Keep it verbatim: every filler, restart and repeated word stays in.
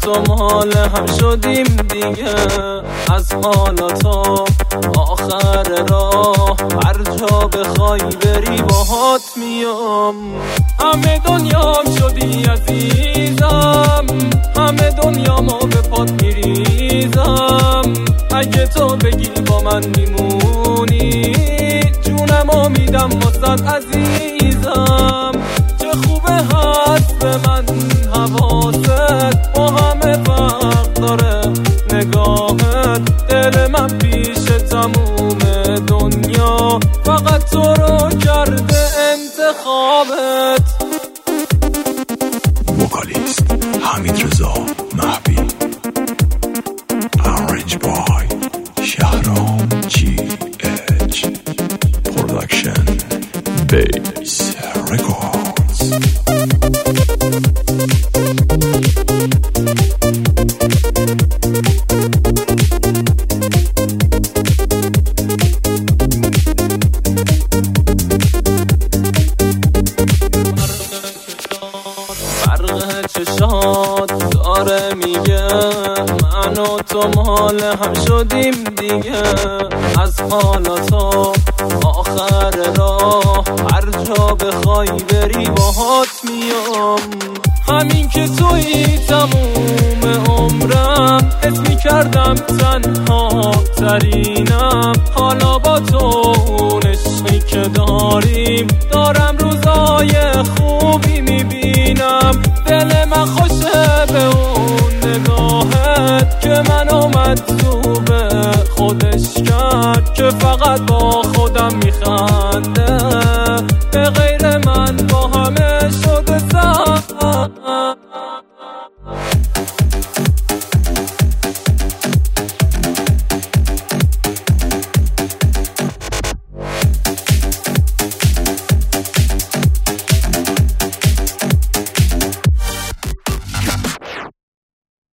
تو مال هم شدیم دیگه. از حالا تا آخر راه هر جا بخوای بری باهات میام. همه دنیام شدی عزیزم، همه دنیامو به پات میریزم. اگه تو بگی با من میمونی جونمو میدم واسد عزیزم. چه خوبه هست به من حواست، با همه فرق داره نگاهت. دل من پیش تموم دنیا فقط تو رو کرده انتخابت. وکالیست حمید رضا مهبی، Arrange by شهرام جی اچ، Production Base Records. فرق چشات داره میگه من و تو مال هم شدیم دیگه. از حالا تا آخر راه هر جا بخوای بری باهات میام. همین که تویی تموم عمرم، حس میکردم تنها ترینم. حالا با تو اون عشقی که داریم دارم روزای خوبی میبینم. دل من خوشه به اون نگاهت که منو مجذوب خودش کرد، که فقط با خودم میخنده به غیر من با همه شد